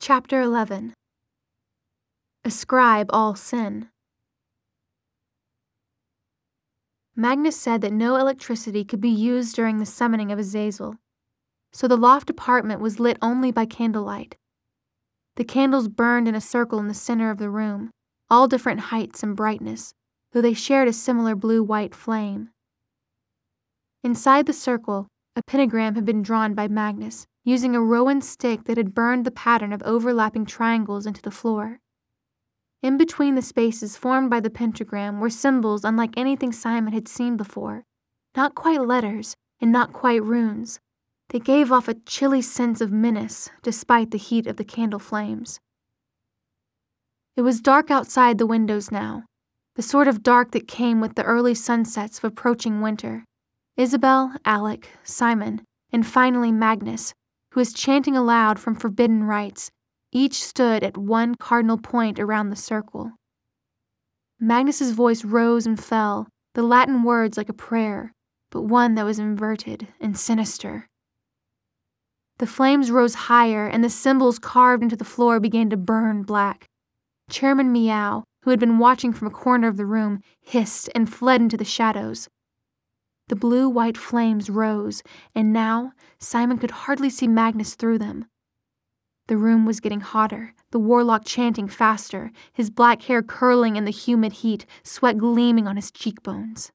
Chapter 11. Ascribe all sin. Magnus said that no electricity could be used during the summoning of Azazel, so the loft apartment was lit only by candlelight. The candles burned in a circle in the center of the room, all different heights and brightness, though they shared a similar blue-white flame. Inside the circle, a pentagram had been drawn by Magnus, using a rowan stick that had burned the pattern of overlapping triangles into the floor. In between the spaces formed by the pentagram were symbols unlike anything Simon had seen before, not quite letters and not quite runes. They gave off a chilly sense of menace despite the heat of the candle flames. It was dark outside the windows now, the sort of dark that came with the early sunsets of approaching winter. Isabel, Alec, Simon, and finally Magnus, who was chanting aloud from forbidden rites, each stood at one cardinal point around the circle. Magnus's voice rose and fell, the Latin words like a prayer, but one that was inverted and sinister. The flames rose higher, and the symbols carved into the floor began to burn black. Chairman Meow, who had been watching from a corner of the room, hissed and fled into the shadows. The blue-white flames rose, and now Simon could hardly see Magnus through them. The room was getting hotter, the warlock chanting faster, his black hair curling in the humid heat, sweat gleaming on his cheekbones.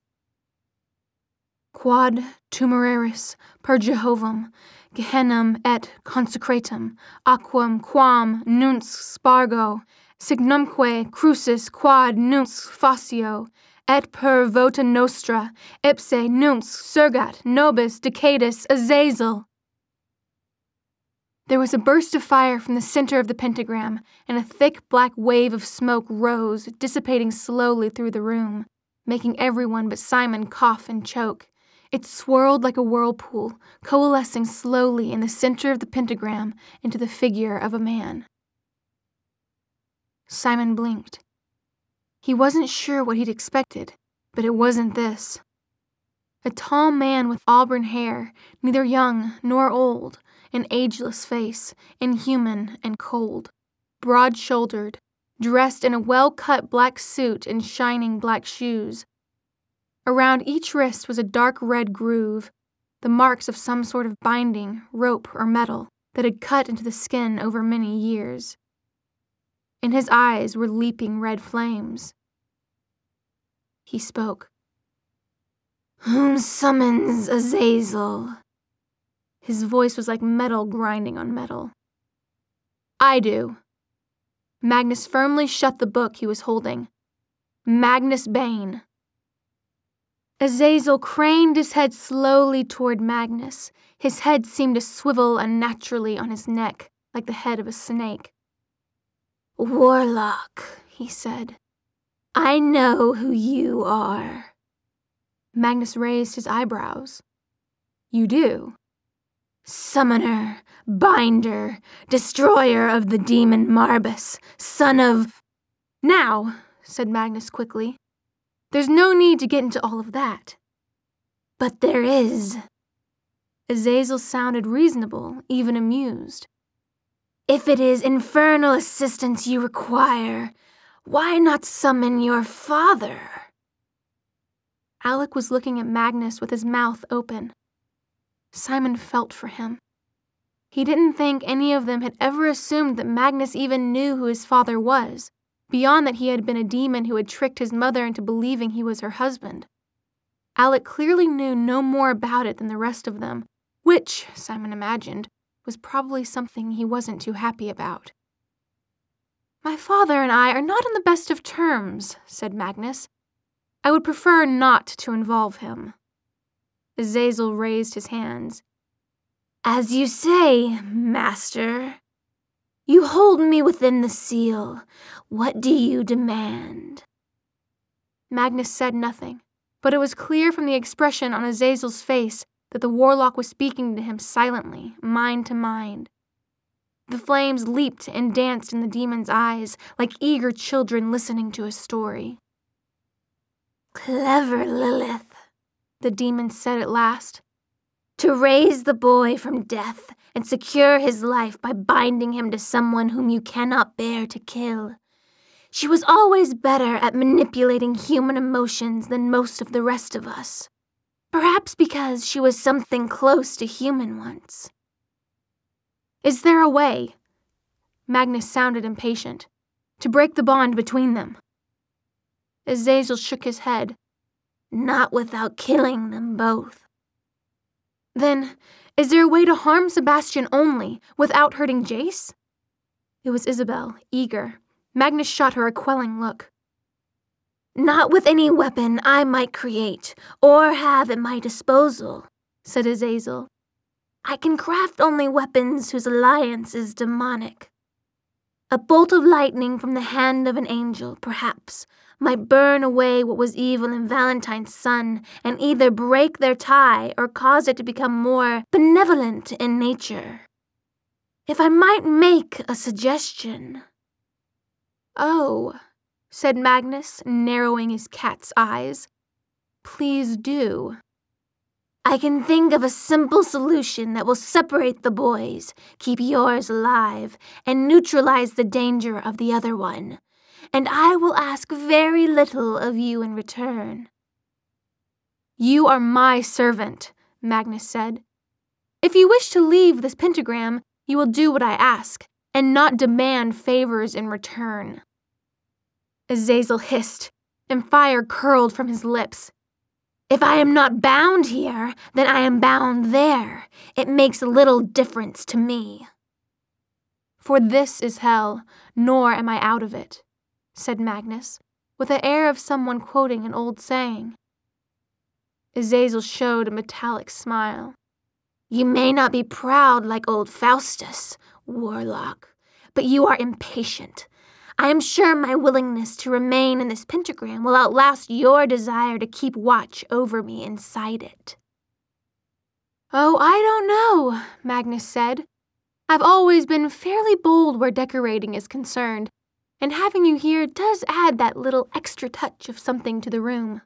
Quod tumeraris per Jehovum, Gehennem et consecratum, aquam quam nunc spargo, signumque crucis quad nunc facio, et per vota nostra, ipse nunc surgat nobis decadis Azazel. There was a burst of fire from the center of the pentagram, and a thick black wave of smoke rose, dissipating slowly through the room, making everyone but Simon cough and choke. It swirled like a whirlpool, coalescing slowly in the center of the pentagram into the figure of a man. Simon blinked. He wasn't sure what he'd expected, but it wasn't this. A tall man with auburn hair, neither young nor old, an ageless face, inhuman and cold, broad-shouldered, dressed in a well-cut black suit and shining black shoes. Around each wrist was a dark red groove, the marks of some sort of binding, rope or metal that had cut into the skin over many years. In his eyes were leaping red flames. He spoke. "Whom summons Azazel?" His voice was like metal grinding on metal. "I do." Magnus firmly shut the book he was holding. "Magnus Bane." Azazel craned his head slowly toward Magnus. His head seemed to swivel unnaturally on his neck, like the head of a snake. "Warlock," he said. "I know who you are." Magnus raised his eyebrows. "You do?" "Summoner, binder, destroyer of the demon Marbus, son of—" "Now," said Magnus quickly. "There's no need to get into all of that." "But there is." Azazel sounded reasonable, even amused. "If it is infernal assistance you require, why not summon your father?" Alec was looking at Magnus with his mouth open. Simon felt for him. He didn't think any of them had ever assumed that Magnus even knew who his father was, beyond that he had been a demon who had tricked his mother into believing he was her husband. Alec clearly knew no more about it than the rest of them, which, Simon imagined, was probably something he wasn't too happy about. "My father and I are not on the best of terms," said Magnus. "I would prefer not to involve him." Azazel raised his hands. "As you say, master. You hold me within the seal. What do you demand?" Magnus said nothing, but it was clear from the expression on Azazel's face that the warlock was speaking to him silently, mind to mind. The flames leaped and danced in the demon's eyes like eager children listening to a story. "Clever Lilith," the demon said at last. to raise the boy from death and secure his life by binding him to someone whom you cannot bear to kill. She was always better at manipulating human emotions than most of the rest of us. Perhaps because she was something close to human once. Is there a way, Magnus sounded impatient, to break the bond between them? Azazel shook his head. Not without killing them both. Then, is there a way to harm Sebastian only, without hurting Jace? It was Isabel, eager. Magnus shot her a quelling look. Not with any weapon I might create, or have at my disposal, said Azazel. I can craft only weapons whose alliance is demonic. A bolt of lightning from the hand of an angel, perhaps, might burn away what was evil in Valentine's son and either break their tie or cause it to become more benevolent in nature. If I might make a suggestion. Oh, said Magnus, narrowing his cat's eyes. Please do. I can think of a simple solution that will separate the boys, keep yours alive, and neutralize the danger of the other one. And I will ask very little of you in return. You are my servant, Magnus said. If you wish to leave this pentagram, you will do what I ask, and not demand favors in return. Azazel hissed, and fire curled from his lips. If I am not bound here, then I am bound there. It makes little difference to me. For this is hell, nor am I out of it, said Magnus, with the air of someone quoting an old saying. Azazel showed a metallic smile. You may not be proud like old Faustus, warlock, but you are impatient. I am sure my willingness to remain in this pentagram will outlast your desire to keep watch over me inside it. Oh, I don't know, Magnus said. I've always been fairly bold where decorating is concerned, and having you here does add that little extra touch of something to the room.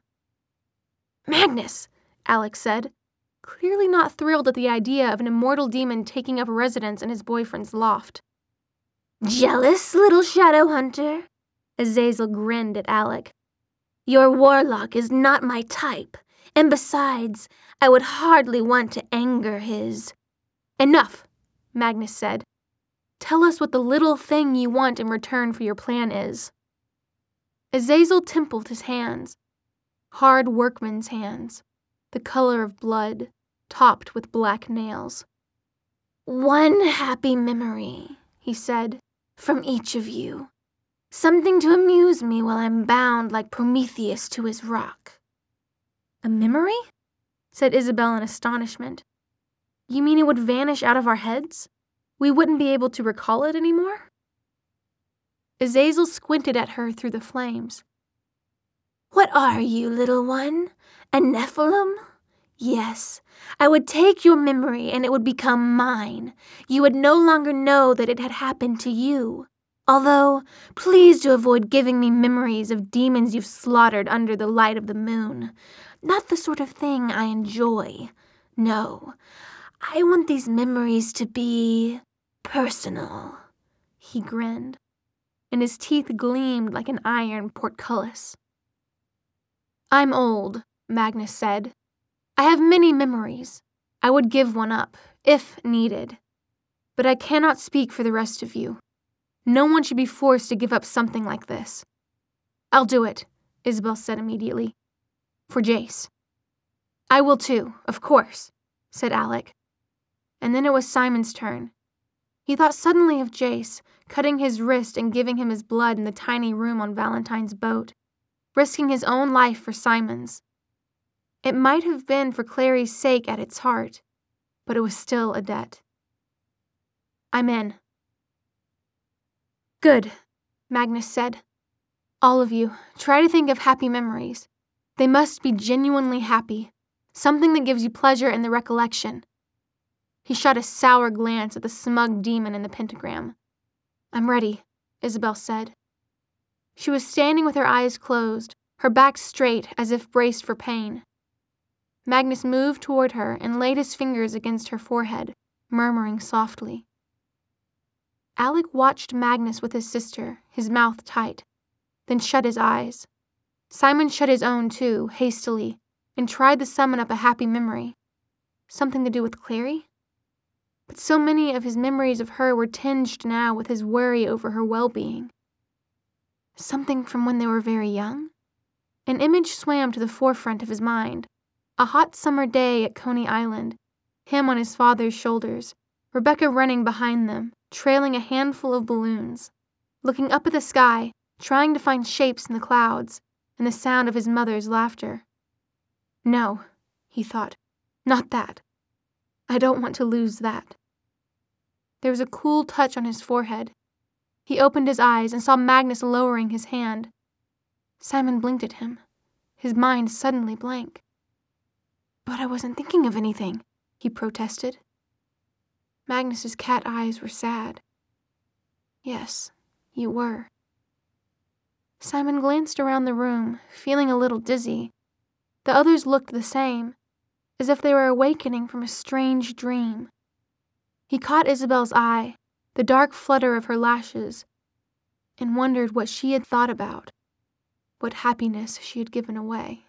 Magnus, Alex said, clearly not thrilled at the idea of an immortal demon taking up residence in his boyfriend's loft. Jealous little shadow hunter? Azazel grinned at Alec. Your warlock is not my type, and besides, I would hardly want to anger his. Enough, Magnus said. Tell us what the little thing you want in return for your plan is. Azazel dimpled his hands, hard workman's hands, the color of blood, topped with black nails. One happy memory, he said. From each of you. Something to amuse me while I'm bound like Prometheus to his rock. A memory? Said Isabel in astonishment. You mean it would vanish out of our heads? We wouldn't be able to recall it anymore? Azazel squinted at her through the flames. What are you, little one? A Nephilim? Yes, I would take your memory and it would become mine. You would no longer know that it had happened to you. Although, please to avoid giving me memories of demons you've slaughtered under the light of the moon. Not the sort of thing I enjoy. No, I want these memories to be personal. He grinned, and his teeth gleamed like an iron portcullis. I'm old, Magnus said. I have many memories. I would give one up, if needed. But I cannot speak for the rest of you. No one should be forced to give up something like this. I'll do it, Isabel said immediately. For Jace. I will too, of course, said Alec. And then it was Simon's turn. He thought suddenly of Jace, cutting his wrist and giving him his blood in the tiny room on Valentine's boat, risking his own life for Simon's. It might have been for Clary's sake at its heart, but it was still a debt. I'm in. Good, Magnus said. All of you, try to think of happy memories. They must be genuinely happy, something that gives you pleasure in the recollection. He shot a sour glance at the smug demon in the pentagram. I'm ready, Isabel said. She was standing with her eyes closed, her back straight as if braced for pain. Magnus moved toward her and laid his fingers against her forehead, murmuring softly. Alec watched Magnus with his sister, his mouth tight, then shut his eyes. Simon shut his own too, hastily, and tried to summon up a happy memory. Something to do with Clary? But so many of his memories of her were tinged now with his worry over her well-being. Something from when they were very young? An image swam to the forefront of his mind. A hot summer day at Coney Island, him on his father's shoulders, Rebecca running behind them, trailing a handful of balloons, looking up at the sky, trying to find shapes in the clouds, and the sound of his mother's laughter. No, he thought, not that. I don't want to lose that. There was a cool touch on his forehead. He opened his eyes and saw Magnus lowering his hand. Simon blinked at him, his mind suddenly blank. But I wasn't thinking of anything, he protested. Magnus's cat eyes were sad. Yes, you were. Simon glanced around the room, feeling a little dizzy. The others looked the same, as if they were awakening from a strange dream. He caught Isabel's eye, the dark flutter of her lashes, and wondered what she had thought about, what happiness she had given away.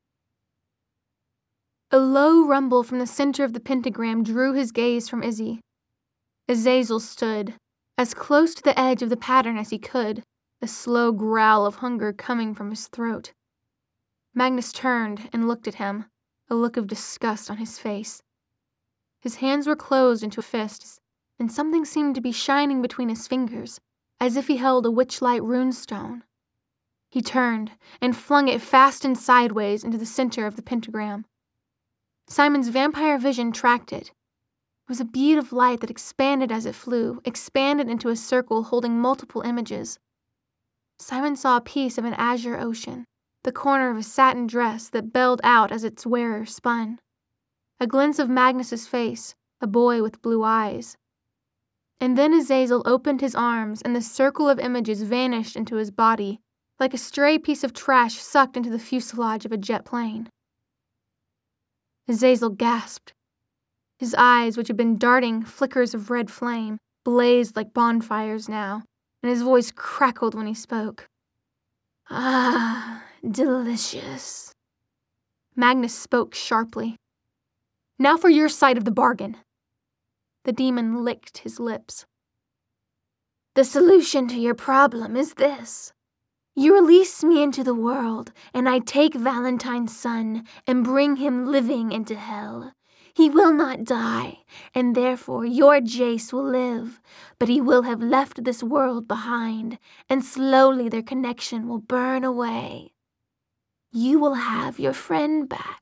A low rumble from the center of the pentagram drew his gaze from Izzy. Azazel stood, as close to the edge of the pattern as he could, a slow growl of hunger coming from his throat. Magnus turned and looked at him, a look of disgust on his face. His hands were closed into fists, and something seemed to be shining between his fingers, as if he held a witchlight runestone. He turned and flung it fast and sideways into the center of the pentagram. Simon's vampire vision tracked it. It was a bead of light that expanded as it flew, expanded into a circle holding multiple images. Simon saw a piece of an azure ocean, the corner of a satin dress that belled out as its wearer spun. A glimpse of Magnus's face, a boy with blue eyes. And then Azazel opened his arms and the circle of images vanished into his body, like a stray piece of trash sucked into the fuselage of a jet plane. Azazel gasped. His eyes, which had been darting flickers of red flame, blazed like bonfires now, and his voice crackled when he spoke. Ah, delicious. Magnus spoke sharply. Now for your side of the bargain. The demon licked his lips. The solution to your problem is this. You release me into the world, and I take Valentine's son and bring him living into hell. He will not die, and therefore your Jace will live, but he will have left this world behind, and slowly their connection will burn away. You will have your friend back.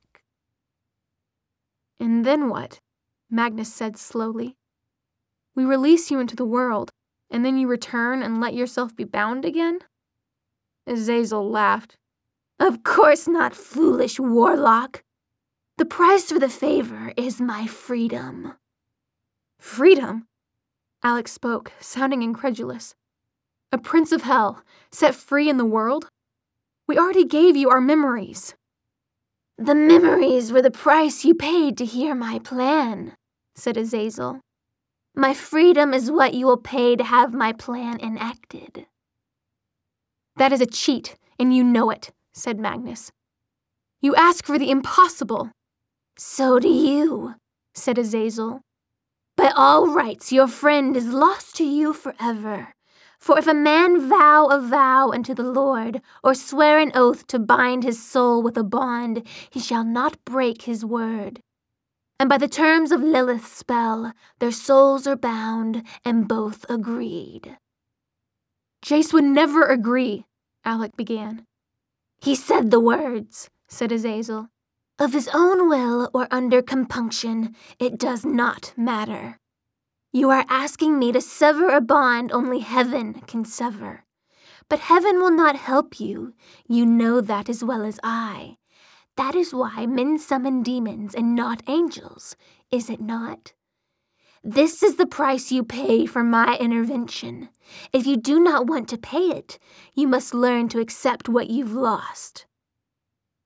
And then what? Magnus said slowly. We release you into the world, and then you return and let yourself be bound again? Azazel laughed. Of course not, foolish warlock. The price for the favor is my freedom. Freedom? Alex spoke, sounding incredulous. A prince of hell, set free in the world? We already gave you our memories. The memories were the price you paid to hear my plan, said Azazel. My freedom is what you will pay to have my plan enacted. That is a cheat, and you know it, said Magnus. You ask for the impossible. So do you, said Azazel. By all rights, your friend is lost to you forever. For if a man vow a vow unto the Lord, or swear an oath to bind his soul with a bond, he shall not break his word. And by the terms of Lilith's spell, their souls are bound, and both agreed. Jace would never agree, Alec began. He said the words, said Azazel. Of his own will or under compunction, it does not matter. You are asking me to sever a bond only heaven can sever. But heaven will not help you. You know that as well as I. That is why men summon demons and not angels, is it not? This is the price you pay for my intervention. If you do not want to pay it, you must learn to accept what you've lost.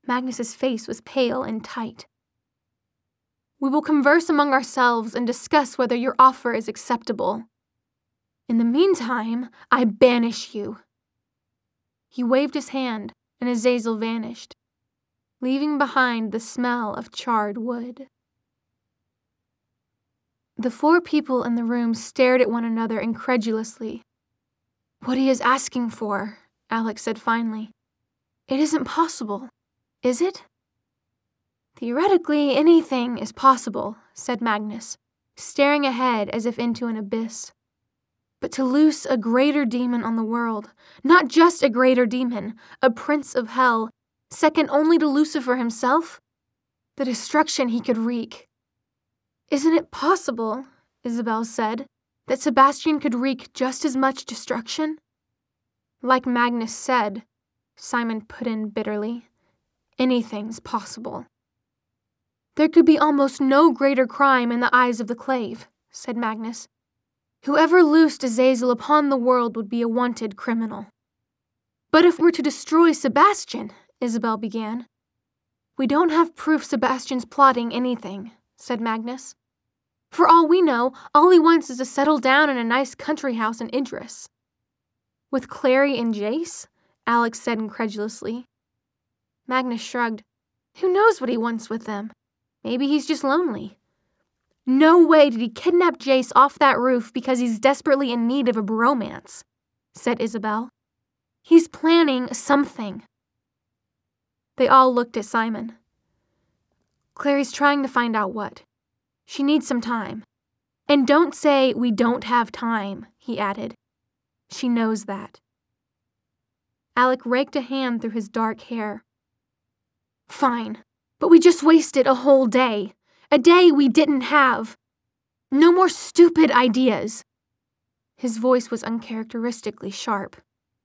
Magnus's face was pale and tight. "We will converse among ourselves and discuss whether your offer is acceptable. In the meantime, I banish you." He waved his hand, and Azazel vanished, leaving behind the smell of charred wood. The 4 people in the room stared at one another incredulously. "What he is asking for," Alex said finally. "It isn't possible, is it?" "Theoretically, anything is possible," said Magnus, staring ahead as if into an abyss. "But to loose a greater demon on the world, not just a greater demon, a prince of hell, second only to Lucifer himself, the destruction he could wreak." "Isn't it possible," Isabel said, "that Sebastian could wreak just as much destruction?" "Like Magnus said," Simon put in bitterly, "anything's possible." "There could be almost no greater crime in the eyes of the Clave," said Magnus. "Whoever loosed Azazel upon the world would be a wanted criminal." "But if we're to destroy Sebastian," Isabel began. "We don't have proof Sebastian's plotting anything," said Magnus. "For all we know, all he wants is to settle down in a nice country house in Idris." "With Clary and Jace?" Alex said incredulously. Magnus shrugged. "Who knows what he wants with them? Maybe he's just lonely." "No way did he kidnap Jace off that roof because he's desperately in need of a bromance," said Isabel. "He's planning something." They all looked at Simon. "Clary's trying to find out what. She needs some time. And don't say we don't have time," he added. "She knows that." Alec raked a hand through his dark hair. "Fine, but we just wasted a whole day. A day we didn't have. No more stupid ideas." His voice was uncharacteristically sharp.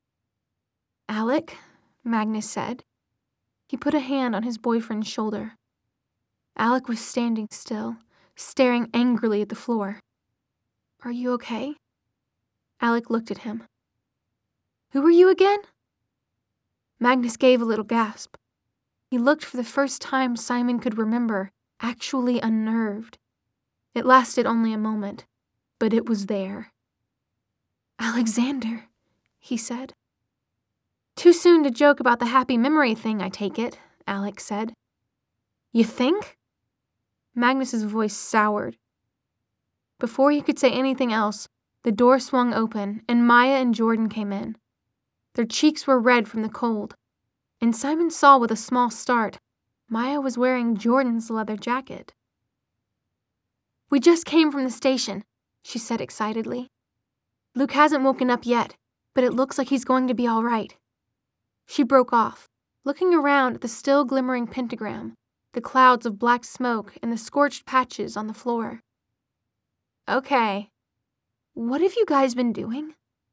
"Alec," Magnus said. He put a hand on his boyfriend's shoulder. Alec was standing still, staring angrily at the floor. "Are you okay?" Alec looked at him. "Who are you again?" Magnus gave a little gasp. He looked for the first time Simon could remember, actually unnerved. It lasted only a moment, but it was there. "Alexander," he said. "Too soon to joke about the happy memory thing, I take it," Alex said. "You think?" Magnus's voice soured. Before he could say anything else, the door swung open and Maya and Jordan came in. Their cheeks were red from the cold, and Simon saw with a small start, Maya was wearing Jordan's leather jacket. "We just came from the station," she said excitedly. "Luke hasn't woken up yet, but it looks like he's going to be all right." She broke off, looking around at the still glimmering pentagram, the clouds of black smoke and the scorched patches on the floor. "Okay. What have you guys been doing?"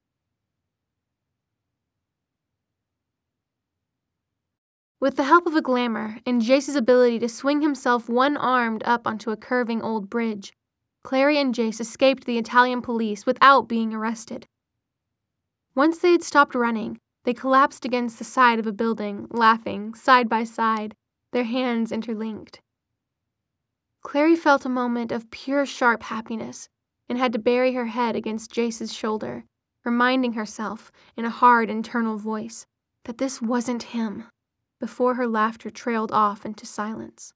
With the help of a glamour and Jace's ability to swing himself one-armed up onto a curving old bridge, Clary and Jace escaped the Italian police without being arrested. Once they had stopped running, they collapsed against the side of a building, laughing, side by side, their hands interlinked. Clary felt a moment of pure sharp happiness and had to bury her head against Jace's shoulder, reminding herself, in a hard internal voice, that this wasn't him, before her laughter trailed off into silence.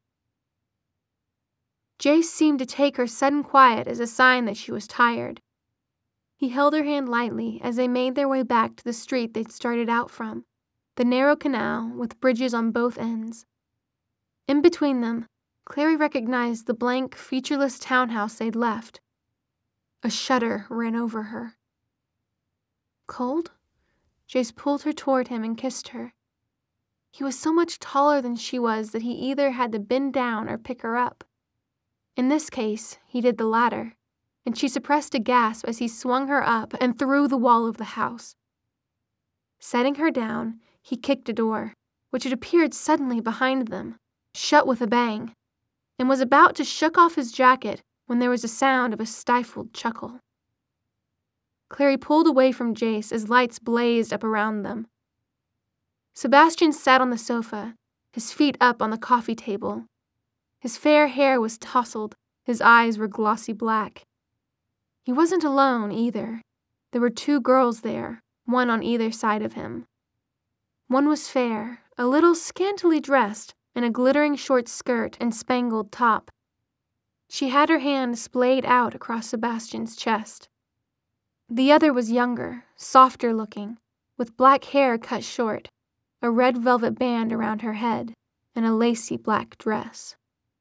Jace seemed to take her sudden quiet as a sign that she was tired. He held her hand lightly as they made their way back to the street they'd started out from, the narrow canal with bridges on both ends. In between them, Clary recognized the blank, featureless townhouse they'd left. A shudder ran over her. "Cold?" Jace pulled her toward him and kissed her. He was so much taller than she was that he either had to bend down or pick her up. In this case, he did the latter, and she suppressed a gasp as he swung her up and through the wall of the house. Setting her down, he kicked a door, which had appeared suddenly behind them, shut with a bang, and was about to shook off his jacket when there was a sound of a stifled chuckle. Clary pulled away from Jace as lights blazed up around them. Sebastian sat on the sofa, his feet up on the coffee table. His fair hair was tousled, his eyes were glossy black. He wasn't alone, either. There were 2 girls there, one on either side of him. One was fair, a little scantily dressed, in a glittering short skirt and spangled top. She had her hand splayed out across Sebastian's chest. The other was younger, softer looking, with black hair cut short, a red velvet band around her head, and a lacy black dress.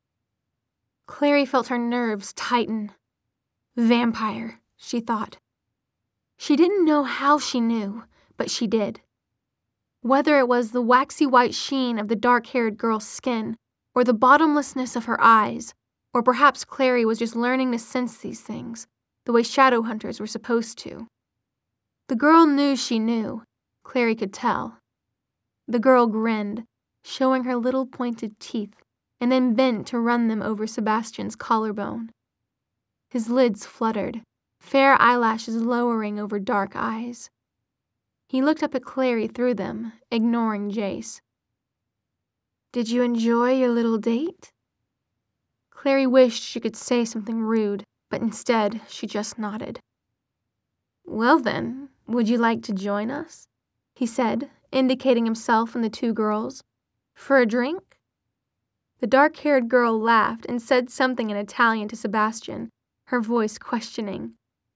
Clary felt her nerves tighten. Vampire, she thought. She didn't know how she knew, but she did. Whether it was the waxy white sheen of the dark-haired girl's skin, or the bottomlessness of her eyes, or perhaps Clary was just learning to sense these things, the way shadow hunters were supposed to. The girl knew she knew. Clary could tell. The girl grinned, showing her little pointed teeth, and then bent to run them over Sebastian's collarbone. His lids fluttered, fair eyelashes lowering over dark eyes. He looked up at Clary through them, ignoring Jace. "Did you enjoy your little date?" Clary wished she could say something rude, but instead she just nodded. "Well then, would you like to join us?" he said, indicating himself and the 2 girls. "For a drink?" The dark-haired girl laughed and said something in Italian to Sebastian, her voice questioning.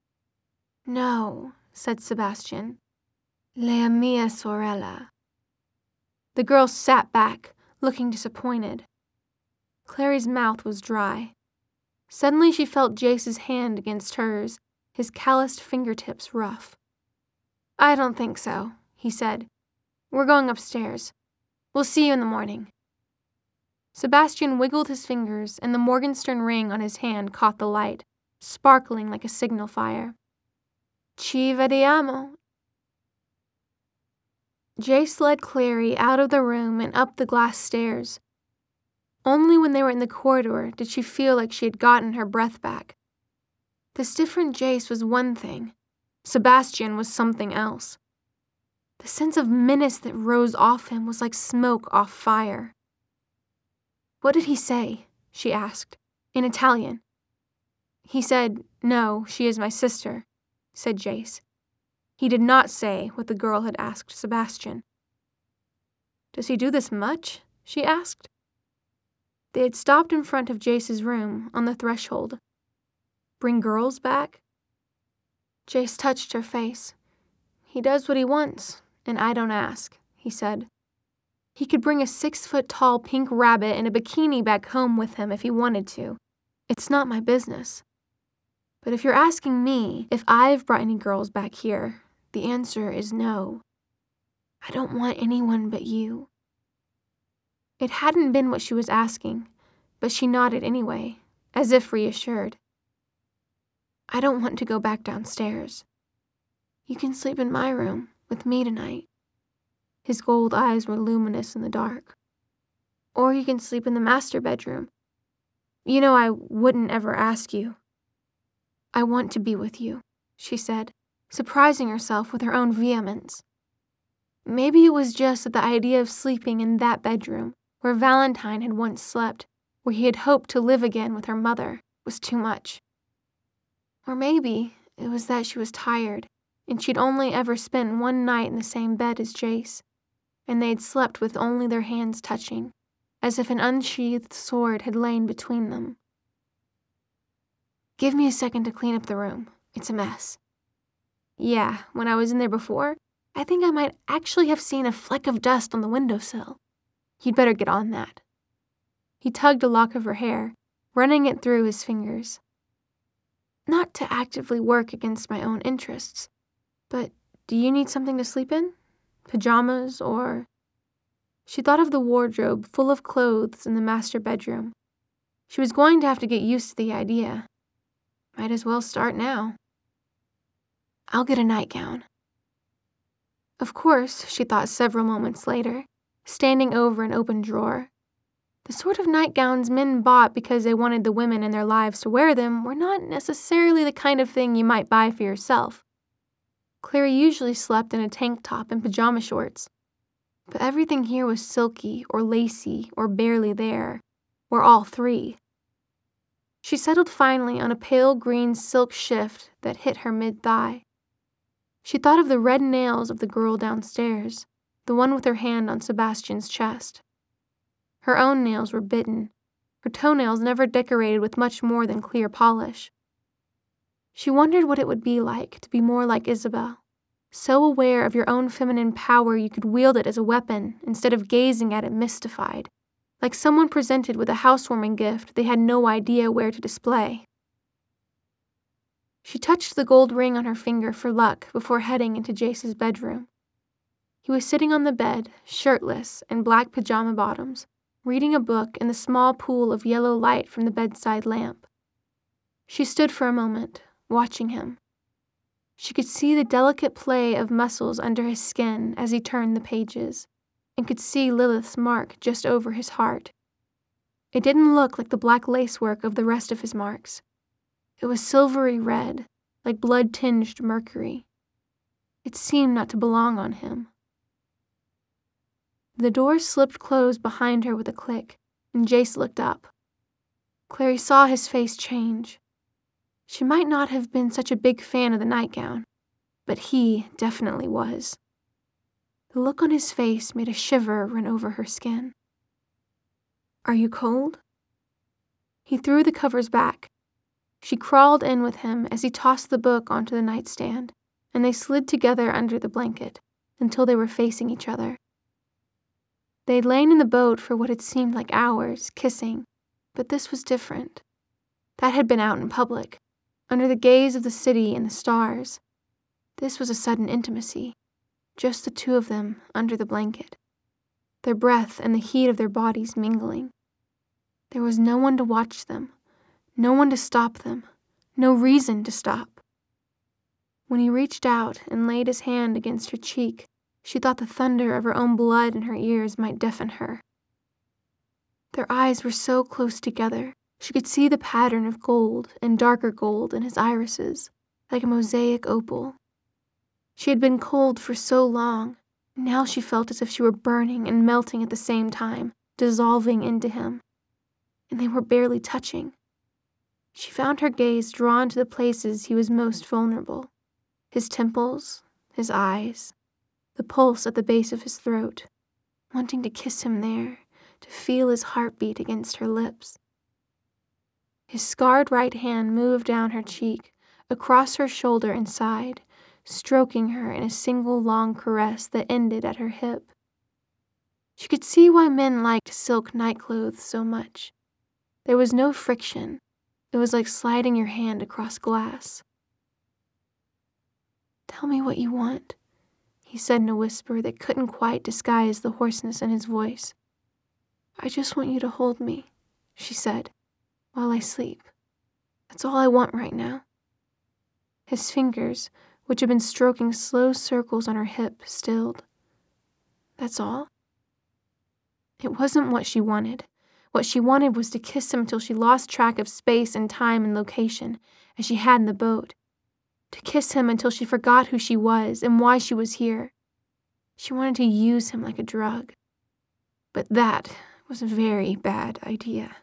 "No," said Sebastian. "La mia sorella." The girl sat back, looking disappointed. Clary's mouth was dry. Suddenly she felt Jace's hand against hers, his calloused fingertips rough. "I don't think so," he said. "We're going upstairs. We'll see you in the morning." Sebastian wiggled his fingers, and the Morgenstern ring on his hand caught the light, sparkling like a signal fire. "Ci vediamo." Jace led Clary out of the room and up the glass stairs. Only when they were in the corridor did she feel like she had gotten her breath back. This different Jace was one thing. Sebastian was something else. The sense of menace that rose off him was like smoke off fire. "What did he say?" she asked, in Italian. "He said, 'No, she is my sister,'" said Jace. He did not say what the girl had asked Sebastian. "Does he do this much?" she asked. They had stopped in front of Jace's room, on the threshold. "Bring girls back?" Jace touched her face. "He does what he wants, and I don't ask," he said. "He could bring a 6-foot-tall pink rabbit in a bikini back home with him if he wanted to. It's not my business. But if you're asking me if I've brought any girls back here, the answer is no. I don't want anyone but you." It hadn't been what she was asking, but she nodded anyway, as if reassured. "I don't want to go back downstairs. You can sleep in my room with me tonight." His gold eyes were luminous in the dark. "Or you can sleep in the master bedroom. You know I wouldn't ever ask you." "I want to be with you," she said, surprising herself with her own vehemence. Maybe it was just that the idea of sleeping in that bedroom, where Valentine had once slept, where he had hoped to live again with her mother, was too much. Or maybe it was that she was tired, and she'd only ever spent one night in the same bed as Jace, and they'd slept with only their hands touching, as if an unsheathed sword had lain between them. "Give me a second to clean up the room. It's a mess." "Yeah, when I was in there before, I think I might actually have seen a fleck of dust on the windowsill. You'd better get on that." He tugged a lock of her hair, running it through his fingers. "Not to actively work against my own interests, but do you need something to sleep in? Pajamas or—" She thought of the wardrobe full of clothes in the master bedroom. She was going to have to get used to the idea. Might as well start now. "I'll get a nightgown." Of course, she thought several moments later, standing over an open drawer. The sort of nightgowns men bought because they wanted the women in their lives to wear them were not necessarily the kind of thing you might buy for yourself. Clary usually slept in a tank top and pajama shorts. But everything here was silky or lacy or barely there, or all three. She settled finally on a pale green silk shift that hit her mid-thigh. She thought of the red nails of the girl downstairs, the one with her hand on Sebastian's chest. Her own nails were bitten, her toenails never decorated with much more than clear polish. She wondered what it would be like to be more like Isabel, so aware of your own feminine power you could wield it as a weapon instead of gazing at it mystified, like someone presented with a housewarming gift they had no idea where to display. She touched the gold ring on her finger for luck before heading into Jace's bedroom. He was sitting on the bed, shirtless, in black pajama bottoms, reading a book in the small pool of yellow light from the bedside lamp. She stood for a moment, watching him. She could see the delicate play of muscles under his skin as he turned the pages, and could see Lilith's mark just over his heart. It didn't look like the black lacework of the rest of his marks. It was silvery red, like blood-tinged mercury. It seemed not to belong on him. The door slipped closed behind her with a click, and Jace looked up. Clary saw his face change. She might not have been such a big fan of the nightgown, but he definitely was. The look on his face made a shiver run over her skin. "Are you cold?" He threw the covers back. She crawled in with him as he tossed the book onto the nightstand, and they slid together under the blanket until they were facing each other. They'd lain in the boat for what had seemed like hours, kissing, but this was different. That had been out in public, under the gaze of the city and the stars. This was a sudden intimacy, just the two of them under the blanket, their breath and the heat of their bodies mingling. There was no one to watch them, no one to stop them, no reason to stop. When he reached out and laid his hand against her cheek, she thought the thunder of her own blood in her ears might deafen her. Their eyes were so close together, she could see the pattern of gold and darker gold in his irises, like a mosaic opal. She had been cold for so long, and now she felt as if she were burning and melting at the same time, dissolving into him. And they were barely touching. She found her gaze drawn to the places he was most vulnerable, his temples, his eyes, the pulse at the base of his throat, wanting to kiss him there, to feel his heartbeat against her lips. His scarred right hand moved down her cheek, across her shoulder and side, stroking her in a single long caress that ended at her hip. She could see why men liked silk nightclothes so much. There was no friction. It was like sliding your hand across glass. "Tell me what you want," he said in a whisper that couldn't quite disguise the hoarseness in his voice. "I just want you to hold me," she said, "while I sleep. That's all I want right now." His fingers, which had been stroking slow circles on her hip, stilled. "That's all?" It wasn't what she wanted. What she wanted was to kiss him until she lost track of space and time and location, as she had in the boat. To kiss him until she forgot who she was and why she was here. She wanted to use him like a drug. But that was a very bad idea.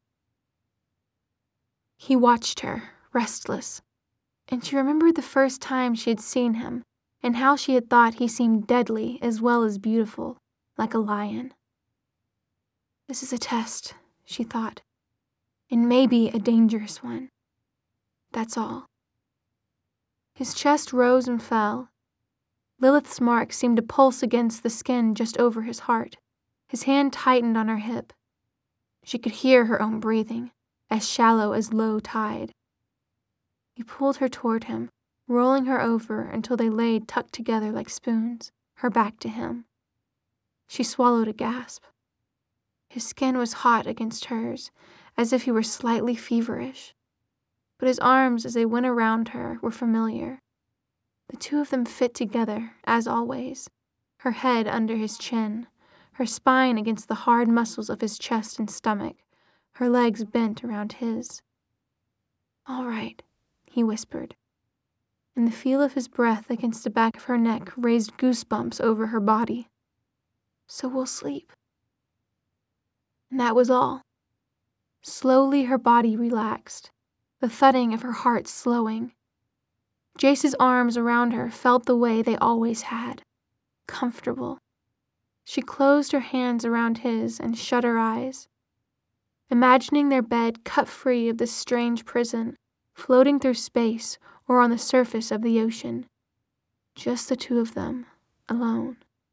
He watched her, restless, and she remembered the first time she had seen him and how she had thought he seemed deadly as well as beautiful, like a lion. This is a test, she thought, and maybe a dangerous one. That's all. His chest rose and fell. Lilith's mark seemed to pulse against the skin just over his heart. His hand tightened on her hip. She could hear her own breathing, as shallow as low tide. He pulled her toward him, rolling her over until they lay tucked together like spoons, her back to him. She swallowed a gasp. His skin was hot against hers, as if he were slightly feverish. But his arms, as they went around her, were familiar. The two of them fit together, as always, her head under his chin, her spine against the hard muscles of his chest and stomach, her legs bent around his. "All right," he whispered, and the feel of his breath against the back of her neck raised goosebumps over her body. So we'll sleep. And that was all. Slowly her body relaxed, the thudding of her heart slowing. Jace's arms around her felt the way they always had, comfortable. She closed her hands around his and shut her eyes, imagining their bed cut free of this strange prison, floating through space or on the surface of the ocean. Just the two of them, alone.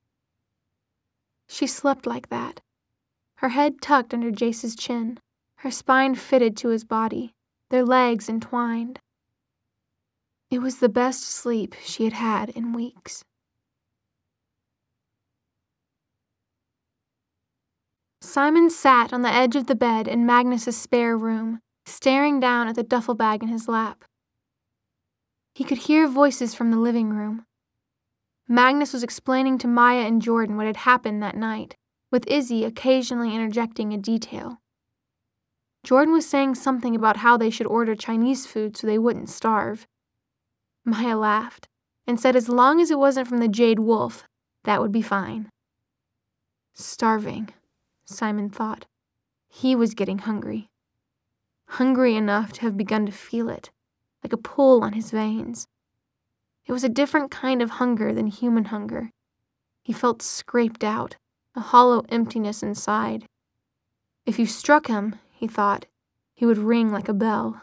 She slept like that, her head tucked under Jace's chin, her spine fitted to his body, their legs entwined. It was the best sleep she had had in weeks. Simon sat on the edge of the bed in Magnus's spare room, staring down at the duffel bag in his lap. He could hear voices from the living room. Magnus was explaining to Maya and Jordan what had happened that night, with Izzy occasionally interjecting a detail. Jordan was saying something about how they should order Chinese food so they wouldn't starve. Maya laughed and said as long as it wasn't from the Jade Wolf, that would be fine. Starving, Simon thought. He was getting hungry. Hungry enough to have begun to feel it, like a pull on his veins. It was a different kind of hunger than human hunger. He felt scraped out, a hollow emptiness inside. If you struck him, he thought, he would ring like a bell.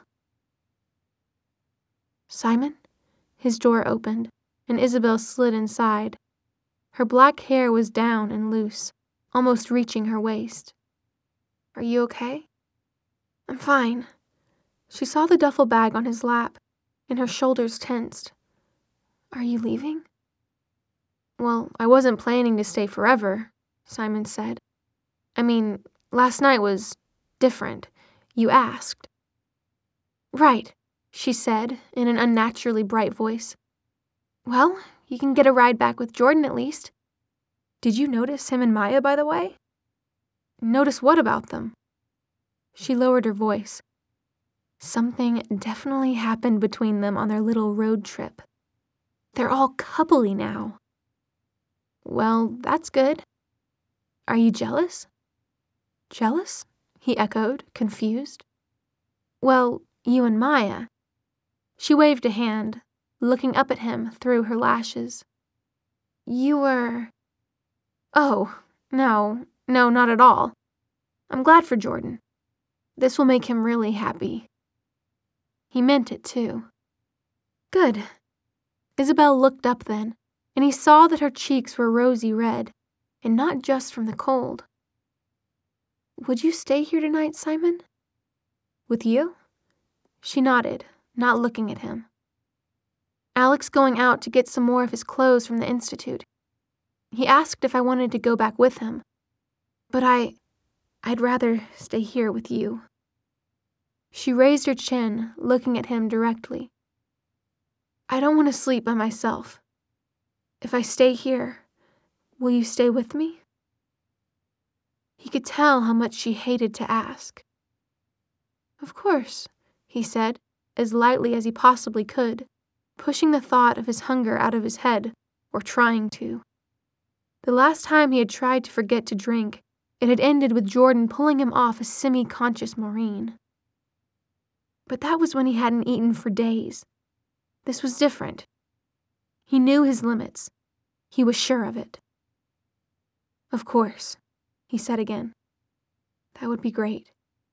Simon? His door opened, and Isabel slid inside. Her black hair was down and loose, almost reaching her waist. Are you okay? I'm fine. She saw the duffel bag on his lap, and her shoulders tensed. Are you leaving? Well, I wasn't planning to stay forever, Simon said. I mean, last night was different. You asked. Right, she said in an unnaturally bright voice. Well, you can get a ride back with Jordan at least. Did you notice him and Maya, by the way? Notice what about them? She lowered her voice. Something definitely happened between them on their little road trip. They're all coupley now. Well, that's good. Are you jealous? Jealous? He echoed, confused. Well, you and Maya. She waved a hand, looking up at him through her lashes. You were... Oh, no, not at all. I'm glad for Jordan. This will make him really happy. He meant it, too. Good. Isabel looked up then, and he saw that her cheeks were rosy red, and not just from the cold. Would you stay here tonight, Simon? With you? She nodded, not looking at him. Alec's going out to get some more of his clothes from the Institute. He asked if I wanted to go back with him, but I'd rather stay here with you. She raised her chin, looking at him directly. I don't want to sleep by myself. If I stay here, will you stay with me? He could tell how much she hated to ask. Of course, he said, as lightly as he possibly could, pushing the thought of his hunger out of his head, or trying to. The last time he had tried to forget to drink, it had ended with Jordan pulling him off a semi-conscious Maureen. But that was when he hadn't eaten for days. This was different. He knew his limits. He was sure of it. Of course, he said again. That would be great.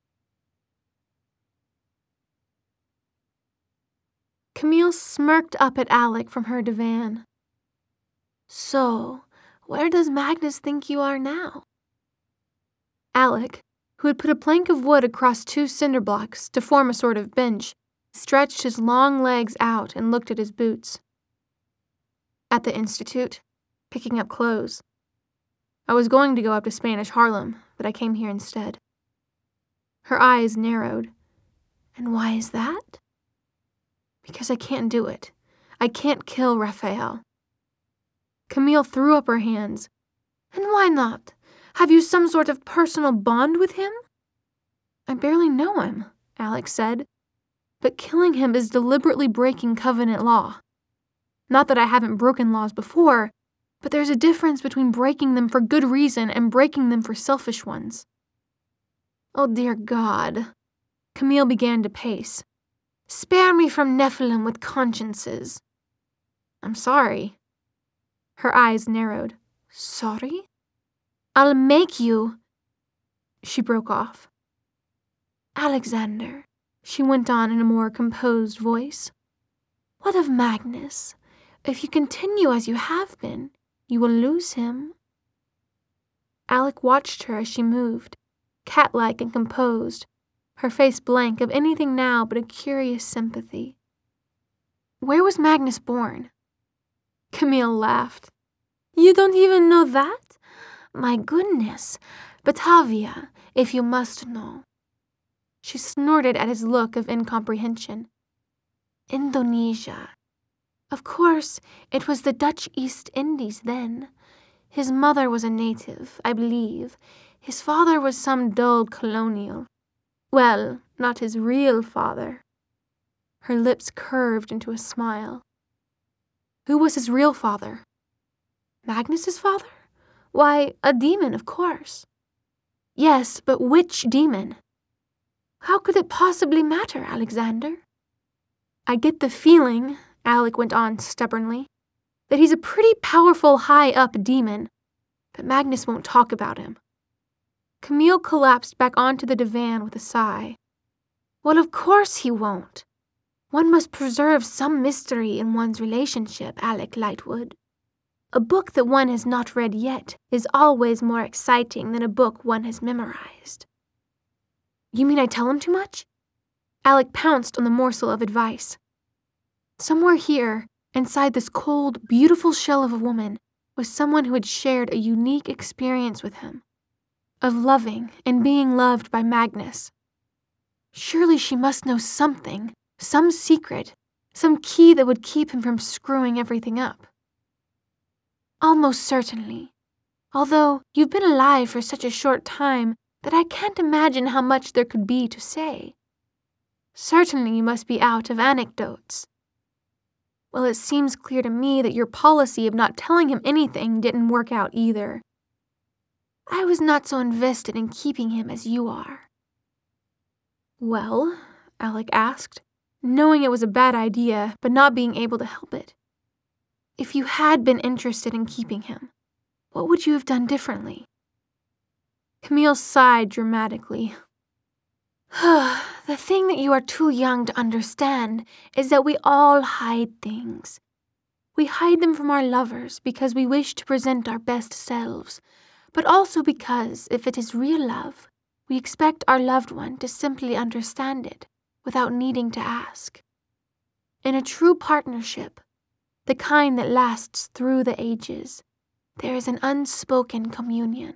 Camille smirked up at Alec from her divan. So, where does Magnus think you are now? Alec, who had put a plank of wood across 2 cinder blocks to form a sort of bench, stretched his long legs out and looked at his boots. At the Institute, picking up clothes. I was going to go up to Spanish Harlem, but I came here instead. Her eyes narrowed. And why is that? Because I can't do it. I can't kill Raphael. Camille threw up her hands. And why not? Have you some sort of personal bond with him? I barely know him, Alex said. But killing him is deliberately breaking covenant law. Not that I haven't broken laws before, But there's a difference between breaking them for good reason and breaking them for selfish ones. Oh, dear God. Camille began to pace. Spare me from Nephilim with consciences. I'm sorry. Her eyes narrowed. Sorry? I'll make you. She broke off. Alexander, she went on in a more composed voice. What of Magnus? If you continue as you have been, you will lose him. Alec watched her as she moved, cat-like and composed, her face blank of anything now but a curious sympathy. Where was Magnus born? Camille laughed. You don't even know that? My goodness, Batavia, if you must know. She snorted at his look of incomprehension. Indonesia. Of course, it was the Dutch East Indies then. His mother was a native, I believe. His father was some dull colonial. Well, not his real father. Her lips curved into a smile. Who was his real father? Magnus's father? Why, a demon, of course. Yes, but which demon? How could it possibly matter, Alexander? I get the feeling, Alec went on stubbornly, that he's a pretty powerful high-up demon, but Magnus won't talk about him. Camille collapsed back onto the divan with a sigh. Well, of course he won't. One must preserve some mystery in one's relationship, Alec Lightwood. A book that one has not read yet is always more exciting than a book one has memorized. You mean I tell him too much? Alec pounced on the morsel of advice. Somewhere here, inside this cold, beautiful shell of a woman, was someone who had shared a unique experience with him, of loving and being loved by Magnus. Surely she must know something, some secret, some key that would keep him from screwing everything up. Almost certainly. Although you've been alive for such a short time that I can't imagine how much there could be to say. Certainly you must be out of anecdotes. Well, it seems clear to me that your policy of not telling him anything didn't work out either. I was not so invested in keeping him as you are. Well, Alec asked, knowing it was a bad idea, but not being able to help it. If you had been interested in keeping him, what would you have done differently? Camille sighed dramatically. The thing that you are too young to understand is that we all hide things. We hide them from our lovers because we wish to present our best selves, but also because, if it is real love, we expect our loved one to simply understand it without needing to ask. In a true partnership, the kind that lasts through the ages, there is an unspoken communion.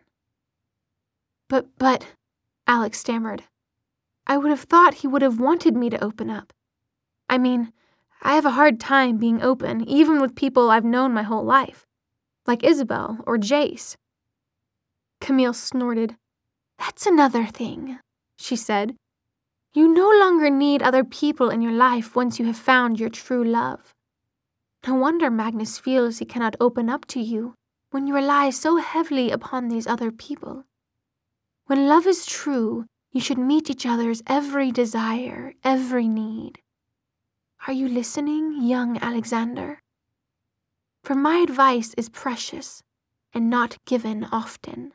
But, Alex stammered, I would have thought he would have wanted me to open up. I mean, I have a hard time being open, even with people I've known my whole life, like Isabel or Jace. Camille snorted. That's another thing, she said. You no longer need other people in your life once you have found your true love. No wonder Magnus feels he cannot open up to you when you rely so heavily upon these other people. When love is true, you should meet each other's every desire, every need. Are you listening, young Alexander? For my advice is precious and not given often.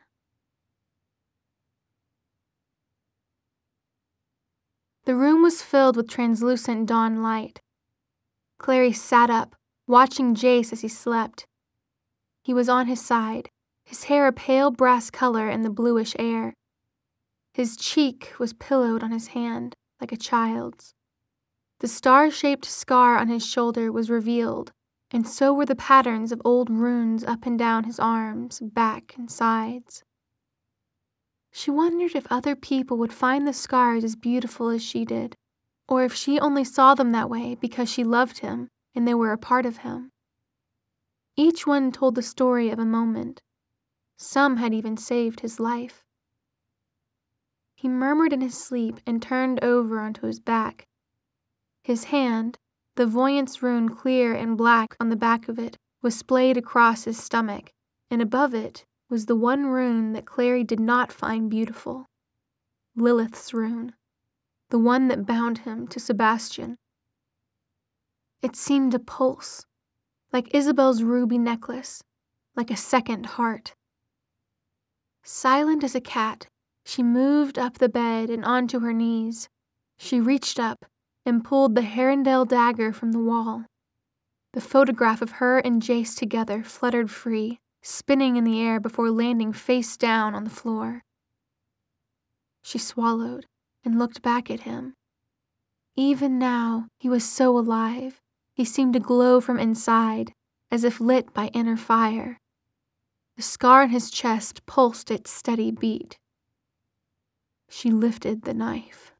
The room was filled with translucent dawn light. Clarice sat up, watching Jace as he slept. He was on his side, his hair a pale brass color in the bluish air. His cheek was pillowed on his hand, like a child's. The star-shaped scar on his shoulder was revealed, and so were the patterns of old runes up and down his arms, back, and sides. She wondered if other people would find the scars as beautiful as she did, or if she only saw them that way because she loved him and they were a part of him. Each one told the story of a moment. Some had even saved his life. He murmured in his sleep and turned over onto his back. His hand, the voyance rune clear and black on the back of it, was splayed across his stomach, and above it was the one rune that Clary did not find beautiful. Lilith's rune, the one that bound him to Sebastian. It seemed to pulse, like Isabel's ruby necklace, like a second heart. Silent as a cat, she moved up the bed and onto her knees. She reached up and pulled the Herondale dagger from the wall. The photograph of her and Jace together fluttered free, spinning in the air before landing face down on the floor. She swallowed and looked back at him. Even now, he was so alive. He seemed to glow from inside, as if lit by inner fire. The scar on his chest pulsed its steady beat. She lifted the knife.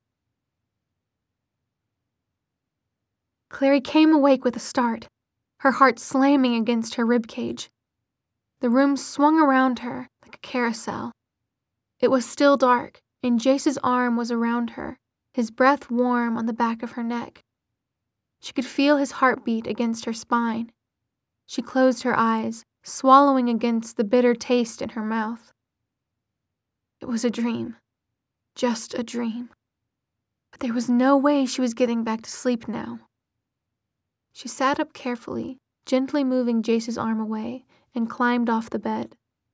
Clary came awake with a start, her heart slamming against her ribcage. The room swung around her like a carousel. It was still dark, and Jace's arm was around her, his breath warm on the back of her neck. She could feel his heartbeat against her spine. She closed her eyes, swallowing against the bitter taste in her mouth. It was a dream, just a dream. But there was no way she was getting back to sleep now. She sat up carefully, gently moving Jace's arm away, and climbed off the bed.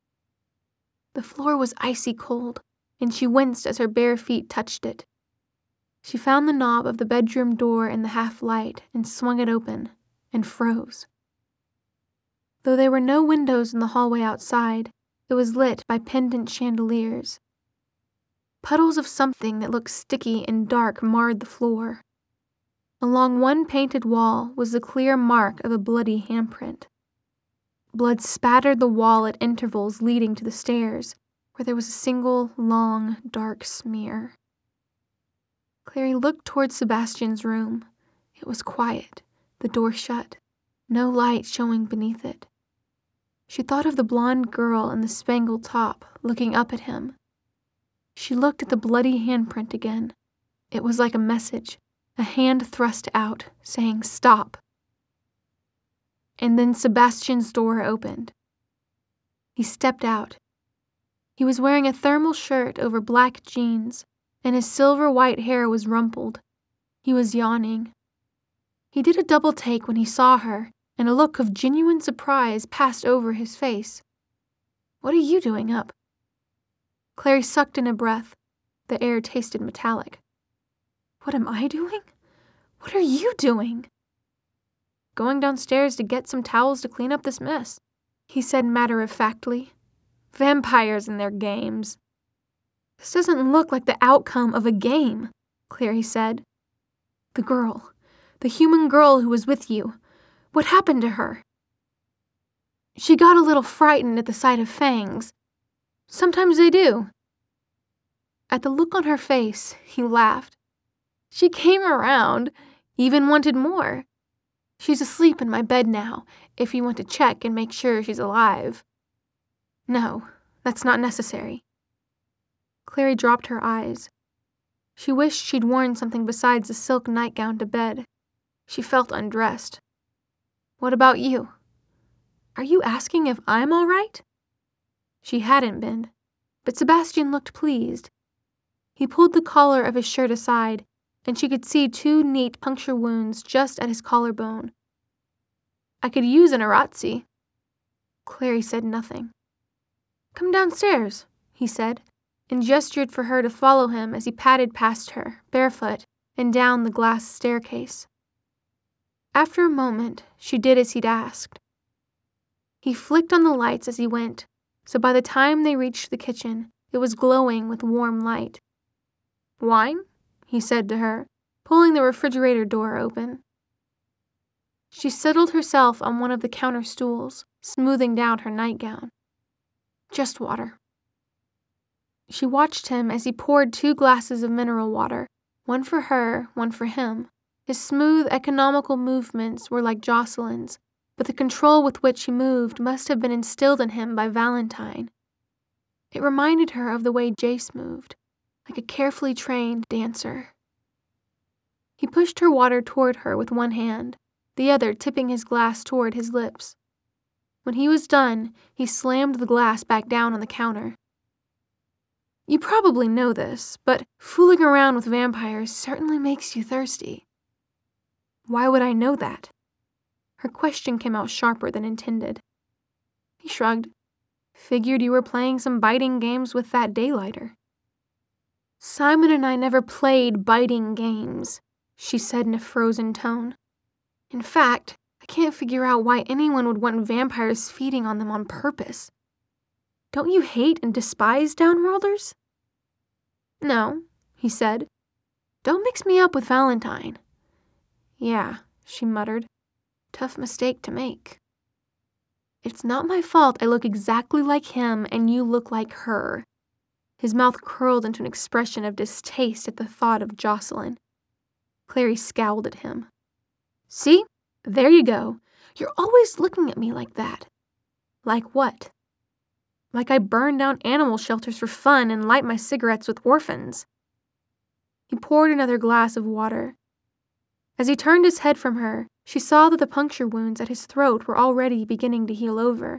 The floor was icy cold, and she winced as her bare feet touched it. She found the knob of the bedroom door in the half-light and swung it open, and froze. Though there were no windows in the hallway outside, it was lit by pendant chandeliers. Puddles of something that looked sticky and dark marred the floor. Along one painted wall was the clear mark of a bloody handprint. Blood spattered the wall at intervals leading to the stairs, where there was a single, long, dark smear. Clary looked towards Sebastian's room. It was quiet, the door shut, no light showing beneath it. She thought of the blonde girl in the spangled top, looking up at him. She looked at the bloody handprint again. It was like a message, a hand thrust out, saying, "Stop." And then Sebastian's door opened. He stepped out. He was wearing a thermal shirt over black jeans, and his silver-white hair was rumpled. He was yawning. He did a double take when he saw her, and a look of genuine surprise passed over his face. "What are you doing up?" Clary sucked in a breath. The air tasted metallic. "What am I doing? What are you doing?" "Going downstairs to get some towels to clean up this mess," he said matter-of-factly. "Vampires and their games." "This doesn't look like the outcome of a game," Clary said. "The girl, the human girl who was with you, what happened to her?" "She got a little frightened at the sight of fangs. Sometimes they do." At the look on her face, he laughed. "She came around, even wanted more. She's asleep in my bed now, if you want to check and make sure she's alive." "No, that's not necessary." Clary dropped her eyes. She wished she'd worn something besides a silk nightgown to bed. She felt undressed. "What about you? Are you asking if I'm all right?" She hadn't been, but Sebastian looked pleased. He pulled the collar of his shirt aside, and she could see 2 neat puncture wounds just at his collarbone. "I could use an Arazzi." Clary said nothing. "Come downstairs," he said, and gestured for her to follow him as he padded past her, barefoot, and down the glass staircase. After a moment, she did as he'd asked. He flicked on the lights as he went, so by the time they reached the kitchen, it was glowing with warm light. "Wine?" he said to her, pulling the refrigerator door open. She settled herself on one of the counter stools, smoothing down her nightgown. "Just water." She watched him as he poured 2 glasses of mineral water, one for her, one for him. His smooth, economical movements were like Jocelyn's, but the control with which he moved must have been instilled in him by Valentine. It reminded her of the way Jace moved, like a carefully trained dancer. He pushed her water toward her with one hand, the other tipping his glass toward his lips. When he was done, he slammed the glass back down on the counter. You probably know this, but fooling around with vampires certainly makes you thirsty. Why would I know that? Her question came out sharper than intended. He shrugged. Figured you were playing some biting games with that daylighter. Simon and I never played biting games, she said in a frozen tone. In fact, I can't figure out why anyone would want vampires feeding on them on purpose. Don't you hate and despise downworlders? No, he said. Don't mix me up with Valentine. Yeah, she muttered. Tough mistake to make. It's not my fault I look exactly like him and you look like her. His mouth curled into an expression of distaste at the thought of Jocelyn. Clary scowled at him. See? There you go. You're always looking at me like that. Like what? Like I burn down animal shelters for fun and light my cigarettes with orphans. He poured another glass of water. As he turned his head from her, she saw that the puncture wounds at his throat were already beginning to heal over.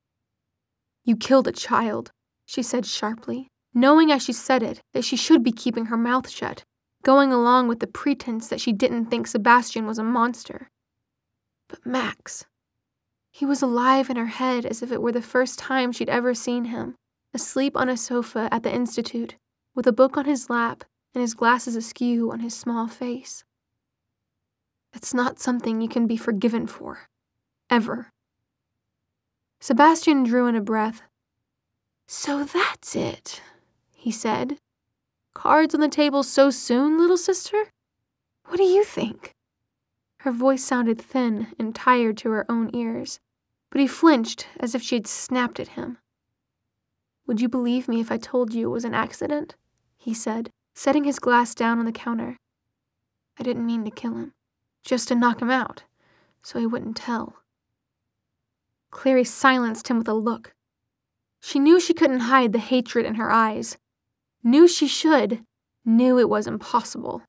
You killed a child, she said sharply, knowing as she said it that she should be keeping her mouth shut, going along with the pretense that she didn't think Sebastian was a monster. But Max, he was alive in her head as if it were the first time she'd ever seen him, asleep on a sofa at the Institute, with a book on his lap and his glasses askew on his small face. That's not something you can be forgiven for. Ever. Sebastian drew in a breath. So that's it, he said. Cards on the table so soon, little sister? What do you think? Her voice sounded thin and tired to her own ears, but he flinched as if she had snapped at him. Would you believe me if I told you it was an accident? He said, setting his glass down on the counter. I didn't mean to kill him, just to knock him out, so he wouldn't tell. Clary silenced him with a look. She knew she couldn't hide the hatred in her eyes. Knew she should, knew it was impossible.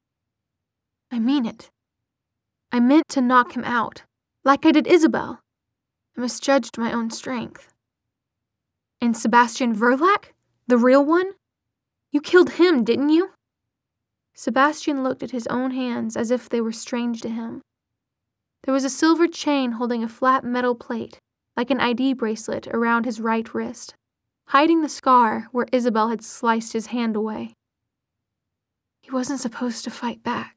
I mean it. I meant to knock him out, like I did Isabel. I misjudged my own strength. And Sebastian Verlac? The real one? You killed him, didn't you? Sebastian looked at his own hands as if they were strange to him. There was a silver chain holding a flat metal plate, like an ID bracelet, around his right wrist, hiding the scar where Isabel had sliced his hand away. He wasn't supposed to fight back.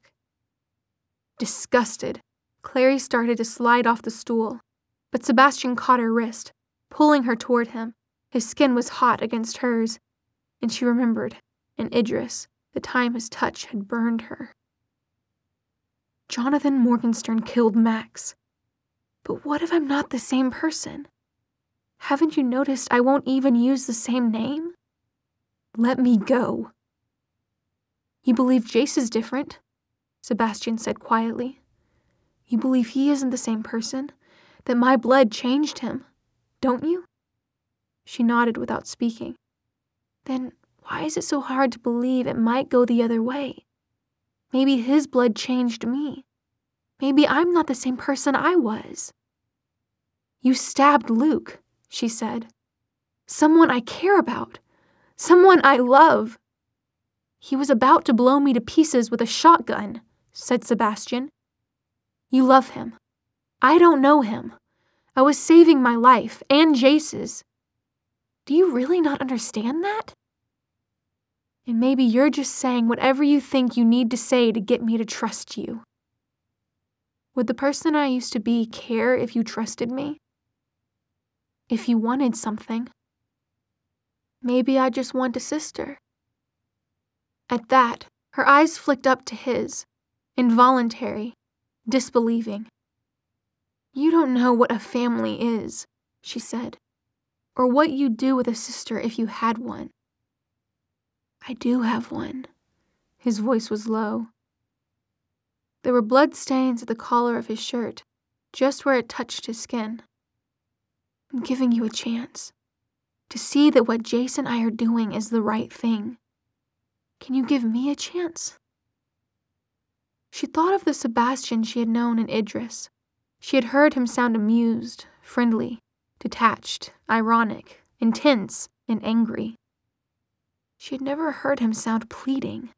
Disgusted, Clary started to slide off the stool, but Sebastian caught her wrist, pulling her toward him. His skin was hot against hers, and she remembered, in Idris, the time his touch had burned her. Jonathan Morgenstern killed Max. But what if I'm not the same person? Haven't you noticed I won't even use the same name? Let me go. You believe Jace is different? Sebastian said quietly. You believe he isn't the same person? That my blood changed him, don't you? She nodded without speaking. Then why is it so hard to believe it might go the other way? Maybe his blood changed me. Maybe I'm not the same person I was. You stabbed Luke, she said. Someone I care about. Someone I love. He was about to blow me to pieces with a shotgun, said Sebastian. You love him. I don't know him. I was saving my life and Jace's. Do you really not understand that? And maybe you're just saying whatever you think you need to say to get me to trust you. Would the person I used to be care if you trusted me? If you wanted something? Maybe I just want a sister. At that, her eyes flicked up to his, involuntary, disbelieving. You don't know what a family is, she said, or what you'd do with a sister if you had one. I do have one. His voice was low. There were blood stains at the collar of his shirt, just where it touched his skin. I'm giving you a chance to see that what Jace and I are doing is the right thing. Can you give me a chance? She thought of the Sebastian she had known in Idris. She had heard him sound amused, friendly, detached, ironic, intense, and angry. She had never heard him sound pleading.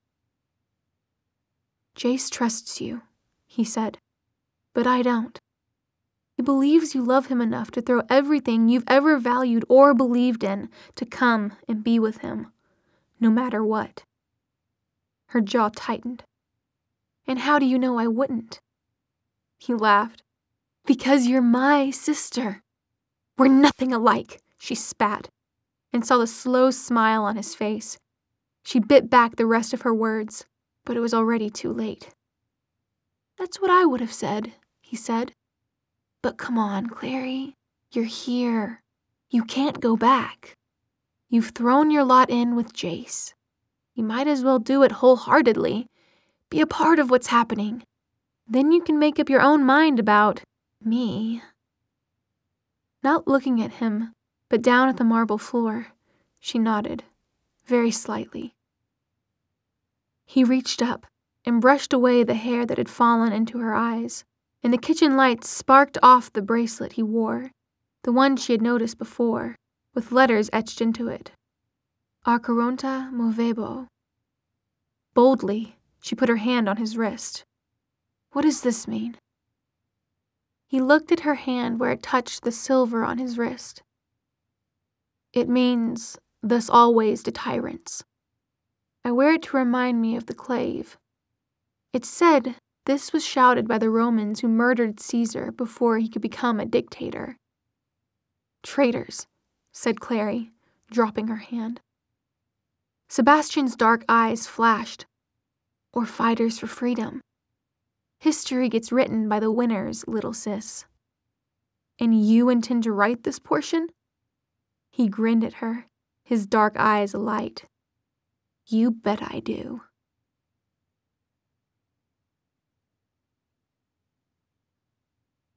"Jace trusts you," he said, "but I don't. He believes you love him enough to throw everything you've ever valued or believed in to come and be with him, no matter what." Her jaw tightened. "And how do you know I wouldn't?" He laughed. "Because you're my sister." "We're nothing alike," she spat, and saw the slow smile on his face. She bit back the rest of her words, but it was already too late. "That's what I would have said," he said. "But come on, Clary. You're here. You can't go back. You've thrown your lot in with Jace. You might as well do it wholeheartedly. Be a part of what's happening. Then you can make up your own mind about me." Not looking at him, but down at the marble floor, she nodded, very slightly. He reached up and brushed away the hair that had fallen into her eyes, and the kitchen lights sparked off the bracelet he wore, the one she had noticed before, with letters etched into it. Arcaronta Movebo. Boldly, she put her hand on his wrist. "What does this mean?" He looked at her hand where it touched the silver on his wrist. "It means, thus always to tyrants. I wear it to remind me of the clave. It's said this was shouted by the Romans who murdered Caesar before he could become a dictator." "Traitors," said Clary, dropping her hand. Sebastian's dark eyes flashed. "Or fighters for freedom. History gets written by the winners, little sis." "And you intend to write this portion?" He grinned at her, his dark eyes alight. "You bet I do."